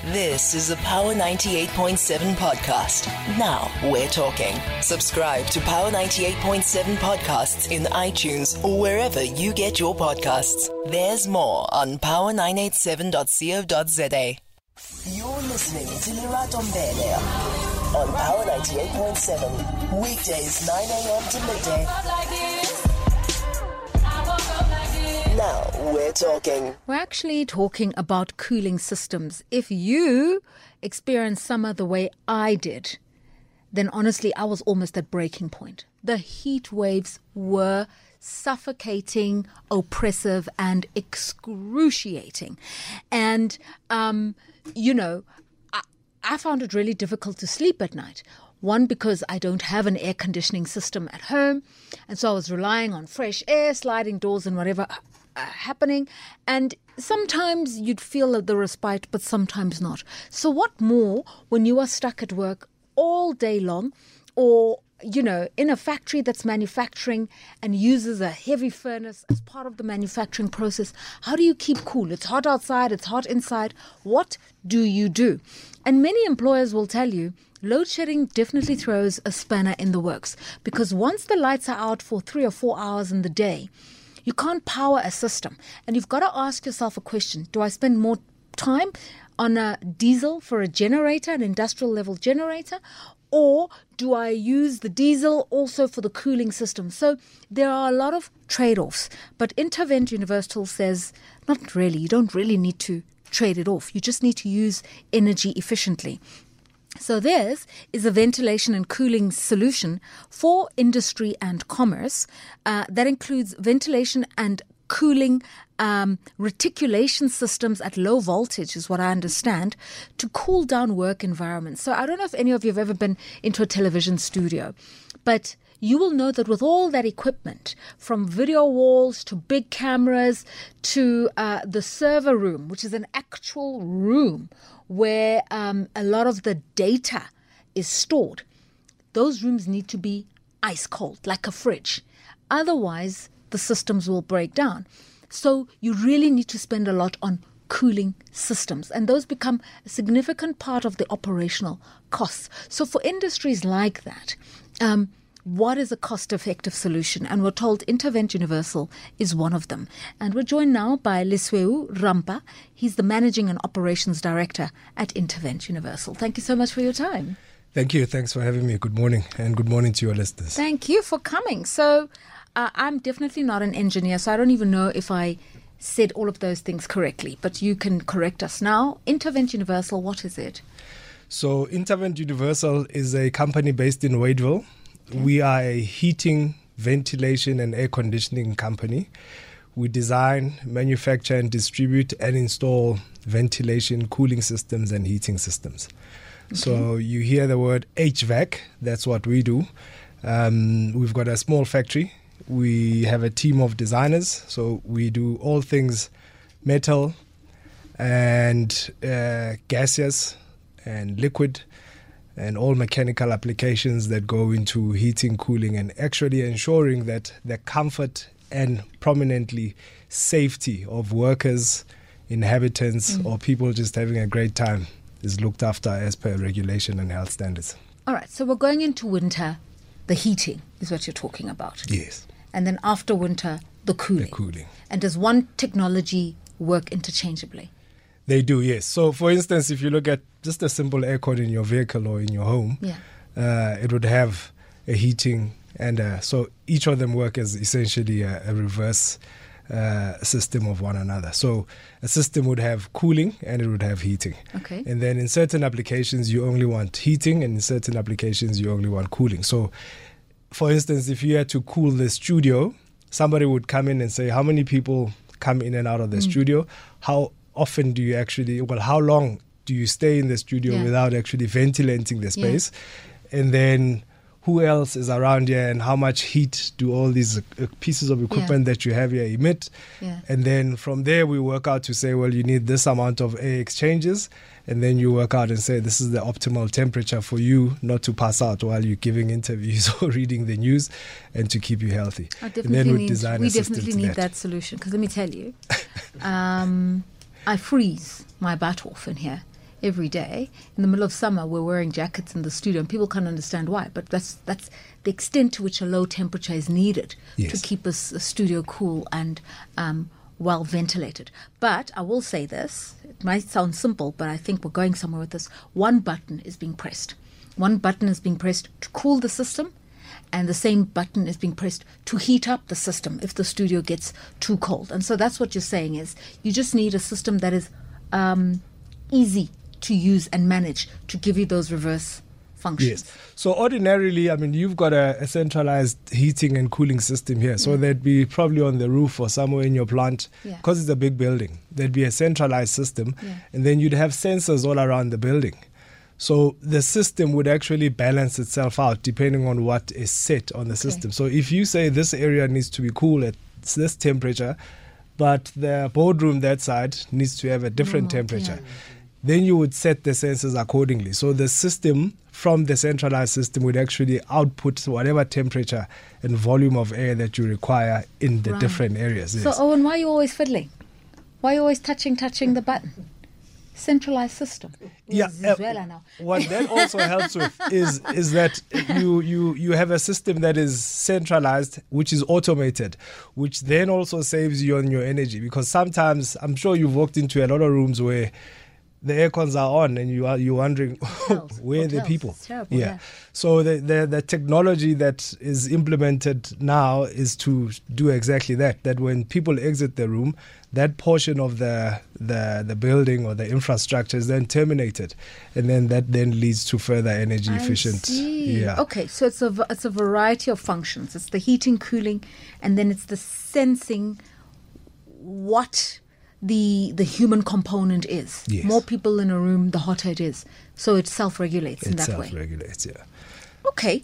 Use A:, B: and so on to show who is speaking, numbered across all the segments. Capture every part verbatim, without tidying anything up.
A: This is a Power ninety-eight point seven podcast. Now we're talking. Subscribe to Power ninety-eight point seven podcasts in iTunes or wherever you get your podcasts. There's more on power nine eight seven dot co dot za. You're listening to Lerato Mbele on Power ninety-eight point seven. Weekdays nine a.m. to midday. Now we're talking.
B: We're actually talking about cooling systems. If you experience summer the way I did, then honestly, I was almost at breaking point. The heat waves were suffocating, oppressive, and excruciating. And, um, you know, I, I found it really difficult to sleep at night. One, because I don't have an air conditioning system at home. And so I was relying on fresh air, sliding doors and whatever uh, happening. And sometimes you'd feel the respite, but sometimes not. So what more when you are stuck at work all day long, or, you know, in a factory that's manufacturing and uses a heavy furnace as part of the manufacturing process? How do you keep cool? It's hot outside, it's hot inside. What do you do? And many employers will tell you, load shedding definitely throws a spanner in the works, because once the lights are out for three or four hours in the day, you can't power a system. And you've got to ask yourself a question. Do I spend more time on a diesel for a generator, an industrial level generator, or do I use the diesel also for the cooling system? So there are a lot of trade-offs. But Intervent Universal says, not really. You don't really need to trade it off. You just need to use energy efficiently. So theirs is a ventilation and cooling solution for industry and commerce uh, that includes ventilation and cooling um, reticulation systems at low voltage, is what I understand, to cool down work environments. So I don't know if any of you have ever been into a television studio, but you will know that with all that equipment, from video walls to big cameras to uh, the server room, which is an actual room where um, a lot of the data is stored, those rooms need to be ice cold, like a fridge. Otherwise, the systems will break down. So you really need to spend a lot on cooling systems, and those become a significant part of the operational costs. So for industries like that, um, what is a cost-effective solution? And we're told Intervent Universal is one of them. And we're joined now by Lesweu Rampa. He's the Managing and Operations Director at Intervent Universal. Thank you so much for your time.
C: Thank you. Thanks for having me. Good morning, and good morning to your listeners.
B: Thank you for coming. So uh, I'm definitely not an engineer, so I don't even know if I said all of those things correctly, but you can correct us now. Intervent Universal, what is it?
C: So Intervent Universal is a company based in Wadeville. Okay. We are a heating, ventilation and air conditioning company. We design, manufacture and distribute and install ventilation, cooling systems and heating systems. Okay. So you hear the word H V A C, that's what we do. Um, we've got a small factory. We have a team of designers. So we do all things metal and uh, gaseous and liquid, and all mechanical applications that go into heating, cooling, and actually ensuring that the comfort and prominently safety of workers, inhabitants, mm. or people just having a great time is looked after as per regulation and health standards.
B: All right, so we're going into winter. The heating is what you're talking about.
C: Yes.
B: And then after winter, the cooling.
C: The cooling.
B: And does one technology work interchangeably?
C: They do, yes. So, for instance, if you look at just a simple aircon in your vehicle or in your home,
B: yeah.
C: uh, it would have a heating, and a, so each of them work as essentially a, a reverse uh, system of one another. So a system would have cooling and it would have heating.
B: Okay.
C: And then in certain applications, you only want heating, and in certain applications, you only want cooling. So, for instance, if you had to cool the studio, somebody would come in and say, how many people come in and out of the mm. studio? How often do you actually, well, how long do you stay in the studio yeah. without actually ventilating the space? Yeah. And then who else is around here, and how much heat do all these uh, pieces of equipment yeah. that you have here emit?
B: Yeah.
C: And then from there, we work out to say, well, you need this amount of air exchanges. And then you work out and say, this is the optimal temperature for you not to pass out while you're giving interviews or reading the news, and to keep you healthy.
B: I definitely
C: and then
B: need,
C: design
B: we
C: a system
B: definitely
C: to
B: need
C: that.
B: that solution, because let me tell you, um, I freeze my butt off in here every day. In the middle of summer, we're wearing jackets in the studio, and people can't understand why. But that's that's the extent to which a low temperature is needed
C: Yes.
B: to keep a, s- a studio cool and um, well ventilated. But I will say this: it might sound simple, but I think we're going somewhere with this. One button is being pressed. One button is being pressed to cool the system, and the same button is being pressed to heat up the system if the studio gets too cold. And so that's what you're saying is you just need a system that is um, easy to use and manage to give you those reverse functions.
C: Yes. So ordinarily, I mean, you've got a, a centralized heating and cooling system here. So
B: Yeah.
C: there'd be probably on the roof or somewhere in your plant,
B: Yeah.
C: because it's a big building, there'd be a centralized system,
B: Yeah.
C: and then you'd have sensors all around the building. So the system would actually balance itself out depending on what is set on the system. So if you say this area needs to be cool at this temperature, but the boardroom that side needs to have a different
B: Normal,
C: temperature,
B: yeah.
C: then you would set the sensors accordingly. So the system from the centralized system would actually output whatever temperature and volume of air that you require in the
B: Right.
C: different areas.
B: So,
C: Yes.
B: Owen, why are you always fiddling? Why are you always touching, touching the button? Centralized system.
C: Yeah,
B: This
C: uh,
B: is well, I know.
C: what that also helps with is is that you you you have a system that is centralized, which is automated, which then also saves you on your energy, because sometimes I'm sure you've walked into a lot of rooms where the air cons are on and you are you're wondering
B: Hotels,
C: where are the
B: hotels.
C: people.
B: It's terrible,
C: yeah.
B: yeah.
C: So the, the the technology that is implemented now is to do exactly that. That when people exit the room, that portion of the the the building or the infrastructure is then terminated, and then that then leads to further energy efficient.
B: I see.
C: Yeah.
B: Okay, so it's a v- it's a variety of functions. It's the heating, cooling, and then it's the sensing what the the human component is.
C: Yes.
B: More people in a room, the hotter it is. So it self-regulates in
C: It
B: that way.
C: self-regulates. Yeah.
B: Okay.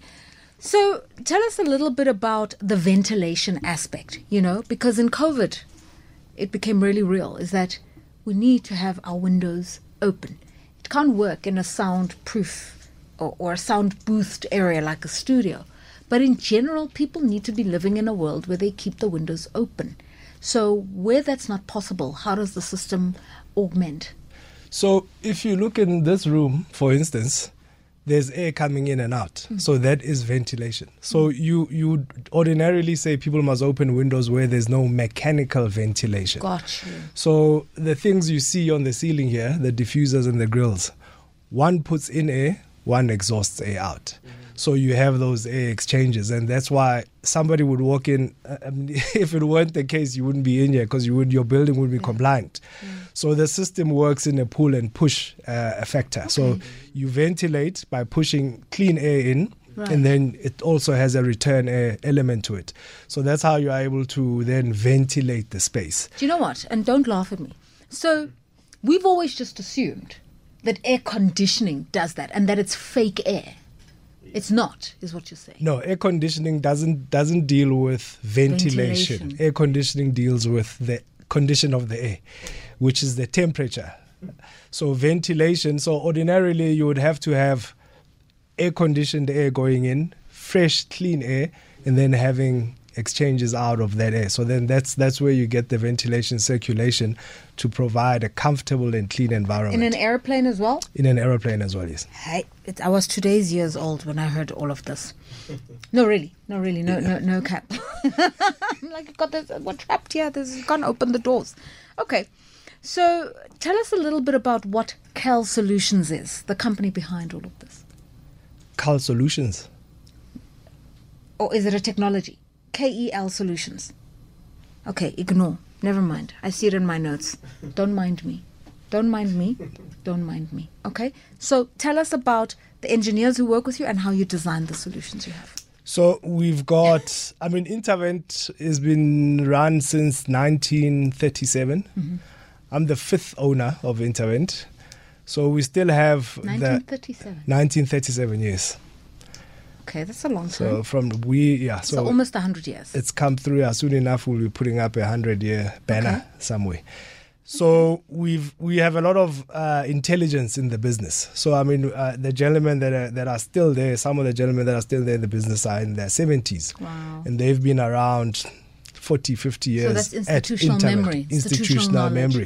B: So tell us a little bit about the ventilation aspect, you know, because in COVID, it became really real, is that we need to have our windows open. It can't work in a soundproof or, or a sound boothed area like a studio. But in general, people need to be living in a world where they keep the windows open. So where that's not possible, how does the system augment?
C: So if you look in this room, for instance, there's air coming in and out.
B: Mm.
C: So that is ventilation. So mm. you you ordinarily say people must open windows where there's no mechanical ventilation.
B: Got you.
C: So the things you see on the ceiling here, the diffusers and the grills, one puts in air, one exhausts air out. Mm. So you have those air exchanges, and that's why somebody would walk in. Uh, I mean, if it weren't the case, you wouldn't be in here because you would your building would be
B: Yeah.
C: compliant.
B: Yeah.
C: So the system works in a pull and push uh, factor.
B: Okay.
C: So you ventilate by pushing clean air in,
B: Right.
C: and then it also has a return air element to it. So that's how you are able to then ventilate the space.
B: Do you know what? And don't laugh at me. So we've always just assumed that air conditioning does that and that it's fake air. It's not, is what you're saying.
C: No, air conditioning doesn't doesn't deal with ventilation.
B: Ventilation.
C: Air conditioning deals with the condition of the air, which is the temperature. So ventilation, so ordinarily you would have to have air conditioned air going in, fresh, clean air, and then having exchanges out of that air. So then that's that's where you get the ventilation circulation to provide a comfortable and clean environment.
B: In an airplane as well?
C: In an aeroplane as well, yes.
B: Hey, it, I was two days years old when I heard all of this. No, really. No, really. No, no, no cap. I'm like, God, there's, we're trapped here. This you can't open the doors. Okay. So tell us a little bit about what Kel Solutions is, the company behind all of this.
C: Cal Solutions.
B: Or is it a technology? K E L Solutions. Okay, ignore. Never mind. I see it in my notes. Don't mind me. Don't mind me. Don't mind me. Okay? So tell us about the engineers who work with you and how you design the solutions you have.
C: So we've got, I mean, Intervent has been run since nineteen thirty-seven.
B: Mm-hmm.
C: I'm the fifth owner of Intervent. So we still have
B: nineteen
C: the
B: thirty-seven.
C: nineteen thirty-seven years.
B: Okay, that's a long time.
C: So from we, yeah.
B: So,
C: So,
B: almost one hundred years.
C: it's come through. Yeah, soon enough, we'll be putting up a hundred year banner
B: Okay.
C: somewhere. So we've we have a lot of uh, intelligence in the business. So I mean, uh, the gentlemen that are, that are still there, some of the gentlemen that are still there in the business are in their seventies,
B: Wow.
C: and they've been around forty, fifty years.
B: that's
C: at
B: institutional
C: Intervent.
B: memory, institutional
C: institutional
B: knowledge.
C: memory.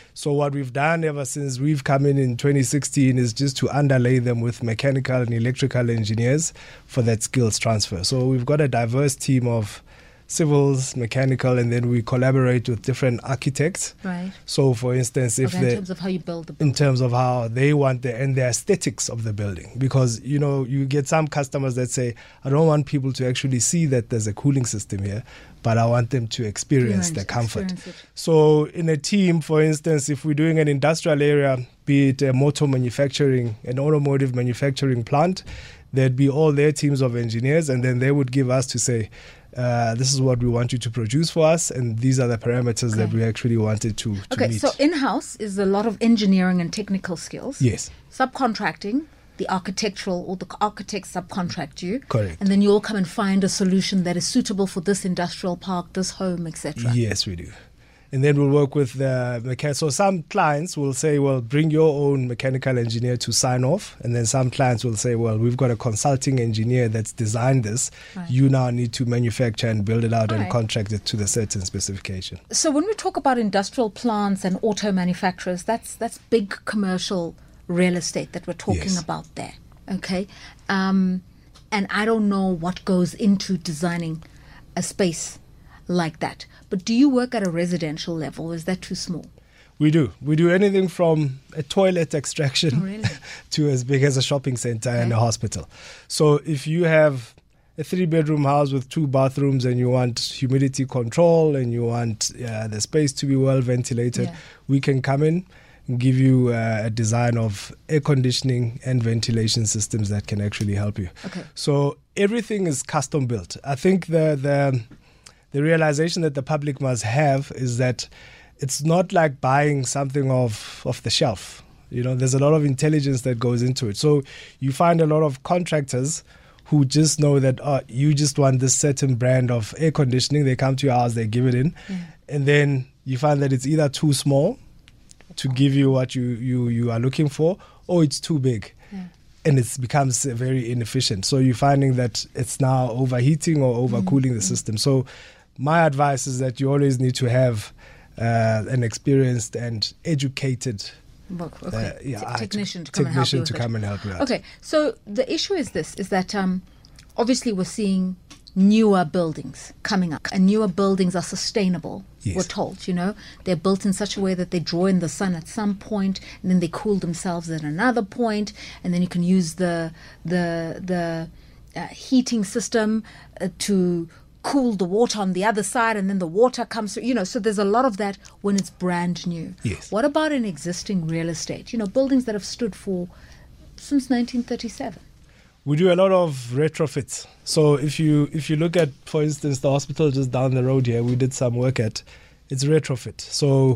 C: So what we've done ever since we've come in in twenty sixteen is just to underlay them with mechanical and electrical engineers for that skills transfer. So we've got a diverse team of civils, mechanical, and then we collaborate with different architects.
B: Right.
C: So, for instance, if
B: okay, in
C: they,
B: terms of how you build the building.
C: in terms of how they want the and the aesthetics of the building, because you know you get some customers that say, I don't want people to actually see that there's a cooling system here, but I want them to experience
B: Experience-
C: the comfort.
B: experience it.
C: So, in a team, for instance, if we're doing an industrial area, be it a motor manufacturing, an automotive manufacturing plant, there'd be all their teams of engineers, and then they would give us to say, uh, this is what we want you to produce for us, and these are the parameters that
B: Okay.
C: we actually wanted to, to
B: Okay,
C: meet.
B: so in-house is a lot of engineering and technical skills.
C: Yes.
B: Subcontracting, the architectural or the architects subcontract you.
C: Correct.
B: And then you all come and find a solution that is suitable for this industrial park, this home, et cetera.
C: Yes, we do. And then we'll work with the mechanic. So some clients will say, well, bring your own mechanical engineer to sign off. And then some clients will say, well, we've got a consulting engineer that's designed this.
B: Right.
C: You now need to manufacture and build it out and
B: Alright.
C: contract it to the certain specification.
B: So when we talk about industrial plants and auto manufacturers, that's that's big commercial real estate that we're talking
C: Yes.
B: about there. Okay. Um, and I don't know what goes into designing a space like that. But do you work at a residential level? Is that too small?
C: We do. We do anything from a toilet extraction
B: Oh, really?
C: to as big as a shopping center and a
B: Okay.
C: hospital. So if you have a three-bedroom house with two bathrooms and you want humidity control and you want uh, the space to be well ventilated,
B: Yeah.
C: we can come in and give you uh, a design of air conditioning and ventilation systems that can actually help you.
B: Okay.
C: So everything is custom built. I think the the the realization that the public must have is that it's not like buying something off off the shelf. You know, there's a lot of intelligence that goes into it. So you find a lot of contractors who just know that uh, you just want this certain brand of air conditioning. They come to your house, they give it in,
B: Yeah.
C: and then you find that it's either too small to give you what you, you, you are looking for, or it's too big.
B: Yeah.
C: And it becomes uh, very inefficient. So you're finding that it's now overheating or overcooling the system. So my advice is that you always need to have uh, an experienced and educated
B: Work- Okay.
C: Uh, yeah,
B: Te-
C: I-
B: technician to come and help
C: technician
B: you with
C: to
B: it.
C: come and help you out.
B: Okay, so the issue is this: is that um, obviously we're seeing newer buildings coming up, and newer buildings are sustainable.
C: Yes.
B: We're told, you know, they're built in such a way that they draw in the sun at some point, and then they cool themselves at another point, and then you can use the the the uh, heating system uh, to cool the water on the other side, and then the water comes through, you know, so there's a lot of that when it's brand new.
C: Yes.
B: What about in existing real estate? You know, buildings that have stood for since nineteen thirty-seven.
C: We do a lot of retrofits. So if you if you look at, for instance, the hospital just down the road here, we did some work at. It's retrofit. So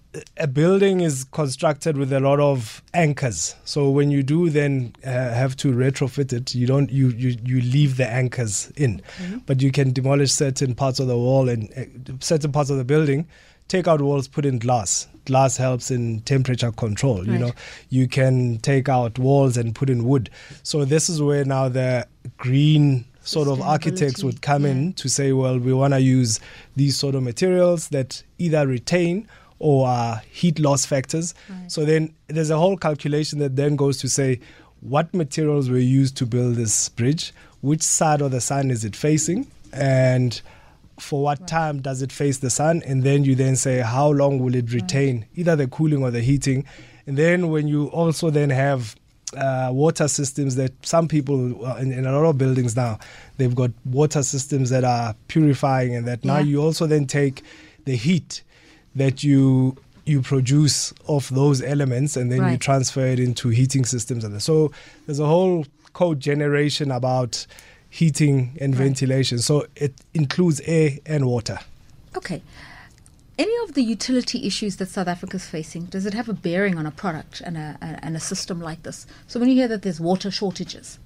C: a building is constructed with a lot of anchors. So when you do then uh, have to retrofit it, you don't you you, you leave the anchors in, but you can demolish certain parts of the wall and uh, certain parts of the building. Take out walls, put in glass. Glass helps in temperature control. You
B: Right.
C: know, you can take out walls and put in wood. So this is where now the green sort of architects would come
B: Yeah.
C: in to say, well, we want to use these sort of materials that either retain or are heat loss factors.
B: Right.
C: So then there's a whole calculation that then goes to say what materials were used to build this bridge, which side of the sun is it facing, and for what time does it face the sun, and then you then say how long will it retain either the cooling or the heating. And then when you also then have uh, water systems that some people uh, in, in a lot of buildings now, they've got water systems that are purifying, and that now
B: Yeah.
C: you also then take the heat that you you produce of those elements, and then you
B: Right.
C: transfer it into heating systems. And so there's a whole code generation about heating and
B: Right.
C: ventilation. So it includes air and water.
B: Okay. Any of the utility issues that South Africa is facing, does it have a bearing on a product and a, a and a system like this? So when you hear that there's water shortages,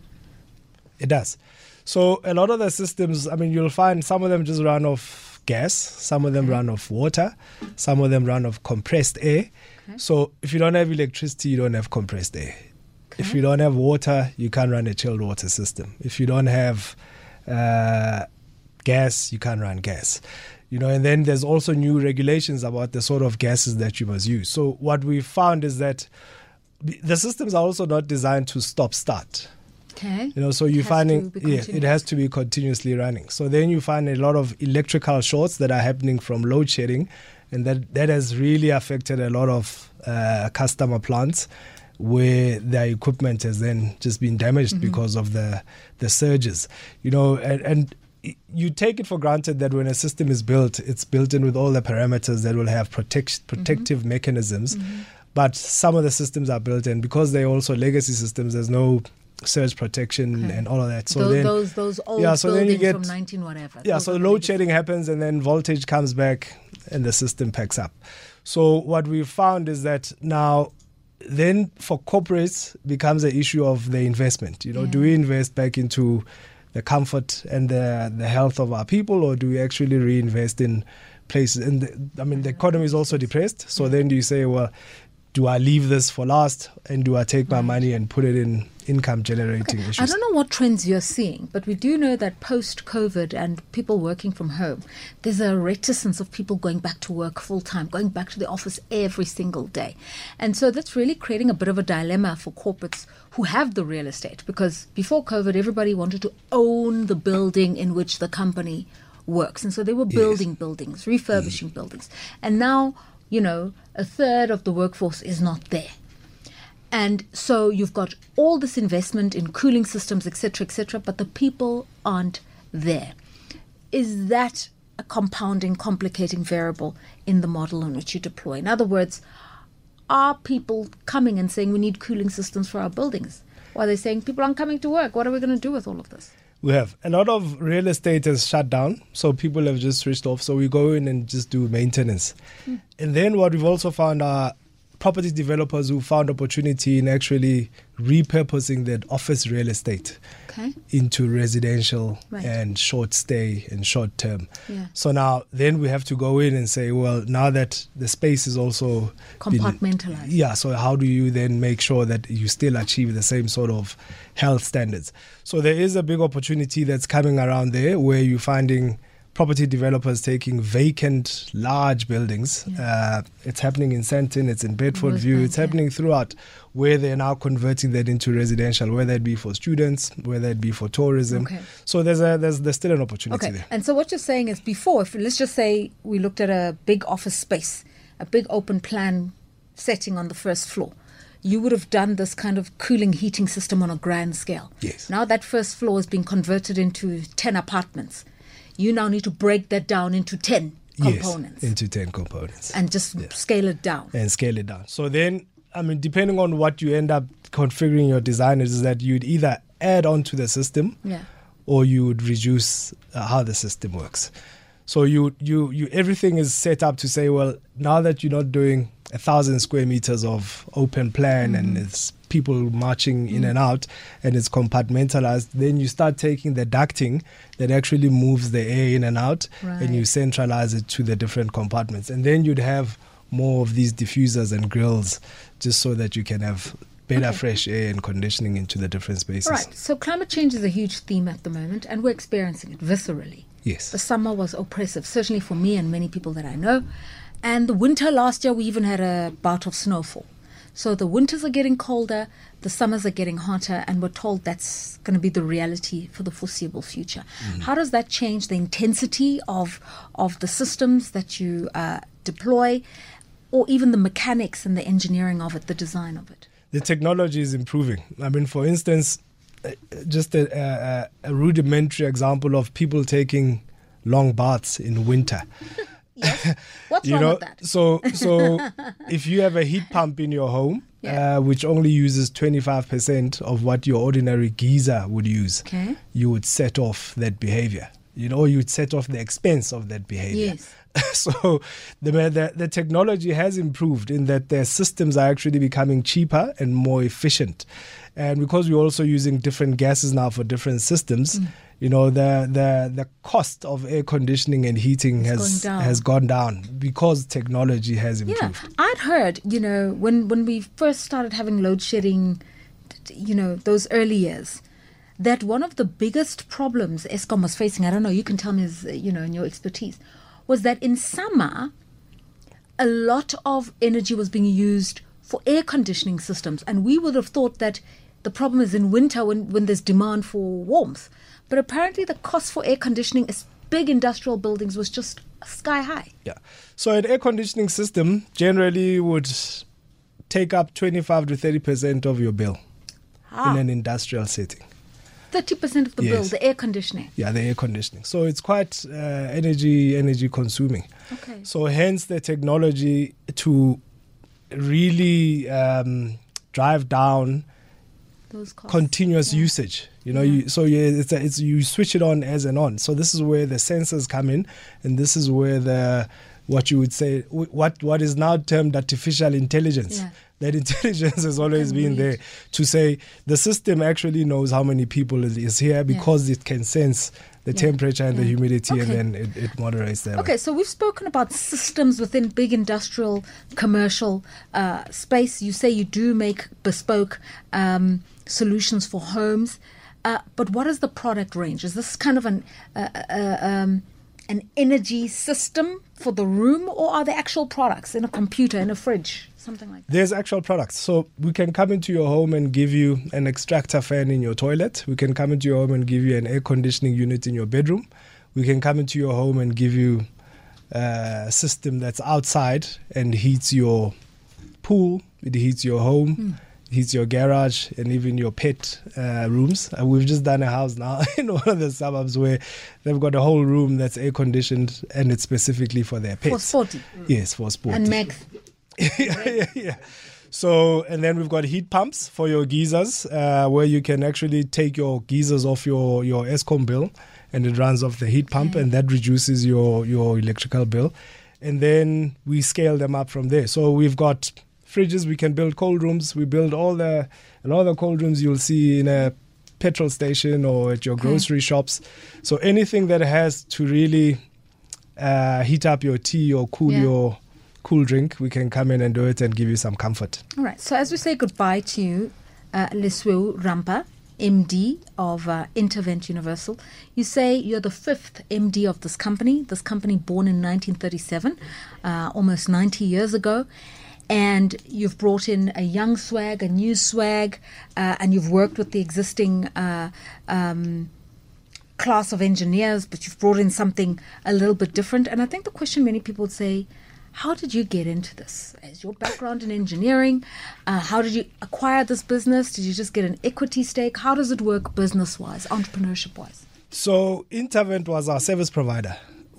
C: It does. So a lot of the systems, I mean, you'll find some of them just run off gas, some of them run off water, some of them run off compressed air.
B: Okay.
C: So if you don't have electricity, you don't have compressed air. If
B: Okay.
C: you don't have water, you can't run a chilled water system. If you don't have uh, gas, you can't run gas. You know, and then there's also new regulations about the sort of gases that you must use. So what we found is that the systems are also not designed to stop start.
B: Okay.
C: You know, so you're
B: It has
C: finding,
B: to be
C: yeah, it has to be continuously running. So then you find a lot of electrical shorts that are happening from load shedding, and that, that has really affected a lot of uh, customer plants where their equipment has then just been damaged mm-hmm. because of the the surges. You know, and, and you take it for granted that when a system is built, it's built in with all the parameters that will have protect, protective mm-hmm. mechanisms. Mm-hmm. But some of the systems are built in because they're also legacy systems. There's no surge protection okay. and all of that. So
B: those,
C: then,
B: those those old
C: yeah, so
B: buildings
C: then you get,
B: from nineteen whatever.
C: Yeah,
B: those
C: so load shedding happens and then voltage comes back and the system packs up. So what we've found is that now then for corporates becomes an issue of the investment. You know, yeah. do we invest back into the comfort and the the health of our people, or do we actually reinvest in places? And the, I mean, the economy is also depressed. So yeah. then do you say, well, do I leave this for last, and do I take my right. money and put it in income generating
B: okay.
C: issues?
B: I don't know what trends you're seeing, but we do know that post-COVID and people working from home, there's a reticence of people going back to work full-time, going back to the office every single day. And so that's really creating a bit of a dilemma for corporates who have the real estate, because before COVID, everybody wanted to own the building in which the company works. And so they were building yes. buildings, refurbishing mm. buildings. And now, you know, a third of the workforce is not there. And so you've got all this investment in cooling systems, et cetera, et cetera, but the people aren't there. Is that a compounding, complicating variable in the model in which you deploy? In other words, are people coming and saying we need cooling systems for our buildings? Or are they saying people aren't coming to work? What are we going to do with all of this?
C: We have. A lot of real estate has shut down, so people have just switched off. So we go in and just do maintenance. Hmm. And then what we've also found are property developers who found opportunity in actually repurposing that office real estate okay. into residential right. and short stay and short term. Yeah. So now then we have to go in and say, well, now that the space is also
B: compartmentalized.
C: Been, yeah. So how do you then make sure that you still achieve the same sort of health standards? So there is a big opportunity that's coming around there where you're finding property developers taking vacant large buildings. Yeah. Uh, it's happening in Sandton, it's in Bedford View, it's yeah. happening throughout, where they're now converting that into residential, whether it be for students, whether it be for tourism. Okay. So there's a there's there's still an opportunity
B: okay.
C: there.
B: And so what you're saying is, before, if let's just say we looked at a big office space, a big open plan setting on the first floor, you would have done this kind of cooling heating system on a grand scale.
C: Yes.
B: Now that first floor has been converted into ten apartments. You now need to break that down into ten components.
C: Yes, into ten components.
B: And just yeah. scale it down.
C: And scale it down. So then, I mean, depending on what you end up configuring your design is that you'd either add on to the system
B: yeah.
C: or you would reduce uh, how the system works. So you, you, you, everything is set up to say, well, now that you're not doing a thousand square meters of open plan mm-hmm. and it's people marching mm-hmm. in and out and it's compartmentalized, then you start taking the ducting that actually moves the air in and out right. and you centralize it to the different compartments. And then you'd have more of these diffusers and grills just so that you can have better okay. fresh air and conditioning into the different spaces.
B: Right. So climate change is a huge theme at the moment and we're experiencing it viscerally.
C: Yes.
B: The summer was oppressive, certainly for me and many people that I know. And the winter last year, we even had a bout of snowfall. So the winters are getting colder, the summers are getting hotter, and we're told that's going to be the reality for the foreseeable future. Mm. How does that change the intensity of of the systems that you uh, deploy, or even the mechanics and the engineering of it, the design of it?
C: The technology is improving. I mean, for instance, just a, a, a rudimentary example of people taking long baths in winter.
B: Yes. What's
C: you
B: wrong
C: know,
B: with that?
C: So, so if you have a heat pump in your home, yeah. uh, which only uses twenty-five percent of what your ordinary geyser would use,
B: okay.
C: you would set off that behavior. You know, you'd set off the expense of that behavior.
B: Yes.
C: So the, the the technology has improved in that their systems are actually becoming cheaper and more efficient. And because we're also using different gases now for different systems, mm. you know, the, the the cost of air conditioning and heating
B: it's
C: has has gone down because technology has improved.
B: Yeah, I'd heard, you know, when, when we first started having load shedding, you know, those early years, that one of the biggest problems Eskom was facing, I don't know, you can tell me, as, you know, in your expertise, was that in summer, a lot of energy was being used for air conditioning systems. And we would have thought that the problem is in winter when, when there's demand for warmth. But apparently the cost for air conditioning is big industrial buildings was just sky high.
C: Yeah. So an air conditioning system generally would take up twenty-five to thirty percent of your bill ah. in an industrial setting.
B: thirty percent of the yes. bill, the air conditioning.
C: Yeah, the air conditioning. So it's quite uh, energy energy consuming.
B: Okay.
C: So hence the technology to really um, drive down
B: those costs.
C: Continuous
B: yeah.
C: usage. You know,
B: yeah.
C: you, so you, it's, a, it's you switch it on as and on. So this is where the sensors come in, and this is where the what you would say what what is now termed artificial intelligence.
B: Yeah.
C: That intelligence has always been there to say the system actually knows how many people is here because yeah. it can sense the yeah. temperature and yeah. the humidity, okay. and then it, it moderates that.
B: Okay,
C: way.
B: So we've spoken about systems within big industrial, commercial uh, space. You say you do make bespoke um, solutions for homes, uh, but what is the product range? Is this kind of an uh, uh, um, an energy system for the room, or are there actual products in a computer, in a fridge? Something like that.
C: There's actual products. So we can come into your home and give you an extractor fan in your toilet. We can come into your home and give you an air conditioning unit in your bedroom. We can come into your home and give you a system that's outside and heats your pool. It heats your home, mm. heats your garage, and even your pet uh, rooms. And we've just done a house now in one of the suburbs where they've got a whole room that's air conditioned, and it's specifically for their pets.
B: For sporty.
C: Yes, for sporty.
B: And Meg.
C: yeah, yeah, yeah. So, and then we've got heat pumps for your geysers, uh, where you can actually take your geysers off your, your Eskom bill, and it runs off the heat pump, okay. and that reduces your, your electrical bill. And then we scale them up from there. So we've got fridges, we can build cold rooms. We build all the, and all the cold rooms you'll see in a petrol station or at your grocery okay. shops. So anything that has to really uh, heat up your tea or cool yeah. your cool drink, we can come in and do it and give you some comfort.
B: All right. So as we say goodbye to you, uh, Lesweu Rampa, M D of uh, Intervent Universal, you say you're the fifth M D of this company. This company born in nineteen thirty-seven, uh, almost ninety years ago. And you've brought in a young swag, a new swag, uh, and you've worked with the existing uh, um, class of engineers, but you've brought in something a little bit different. And I think the question many people would say, how did you get into this? As your background in engineering, uh, how did you acquire this business? Did you just get an equity stake? How does it work business-wise, entrepreneurship-wise?
C: So Intervent was our service provider.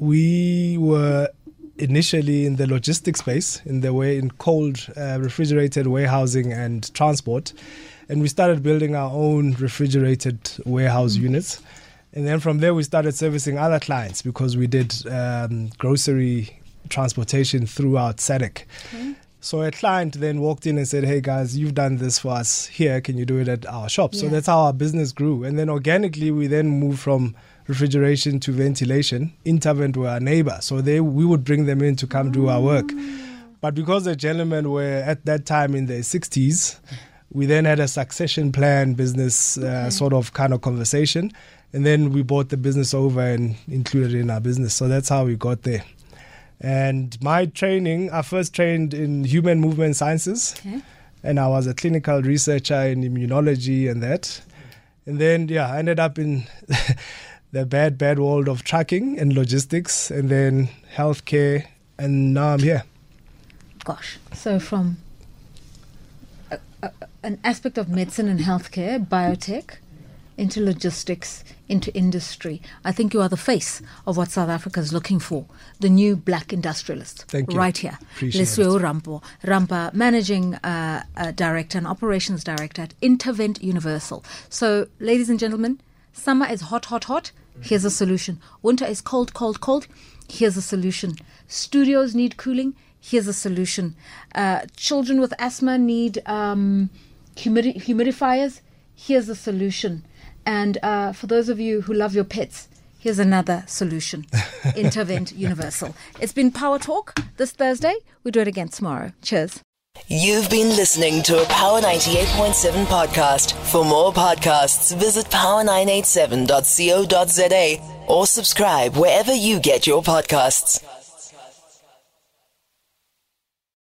C: We were initially in the logistics space, in the way in cold uh, refrigerated warehousing and transport. And we started building our own refrigerated warehouse mm-hmm. units. And then from there, we started servicing other clients because we did um, grocery transportation throughout S A D C. Okay. So a client then walked in and said, hey guys, you've done this for us here, can you do it at our shop? Yeah. So that's how our business grew. And then organically we then moved from refrigeration to ventilation. Intervent were our neighbor, so they we would bring them in to come do our work. But because the gentlemen were at that time in their sixties, we then had a succession plan business uh, okay. sort of kind of conversation, and then we bought the business over and included it in our business. So that's how we got there. And my training, I first trained in human movement sciences, okay. and I was a clinical researcher in immunology and that. And then, yeah, I ended up in the bad, bad world of trucking and logistics, and then healthcare, and now I'm here.
B: Gosh, so from a, a, an aspect of medicine and healthcare, biotech, into logistics, into industry. I think you are the face of what South Africa is looking for, the new black industrialist.
C: Thank you.
B: Right here.
C: Lesweu
B: Rampa, Rampa, Managing uh, uh, Director and Operations Director at Intervent Universal. So, ladies and gentlemen, summer is hot, hot, hot. Here's a solution. Winter is cold, cold, cold. Here's a solution. Studios need cooling. Here's a solution. Uh, children with asthma need um, humidi- humidifiers. Here's a solution. And uh, for those of you who love your pets, here's another solution. Intervent Universal. It's been Power Talk this Thursday. We do it again tomorrow. Cheers.
A: You've been listening to a Power ninety-eight point seven podcast. For more podcasts, visit power nine eight seven dot co dot za or subscribe wherever you get your podcasts.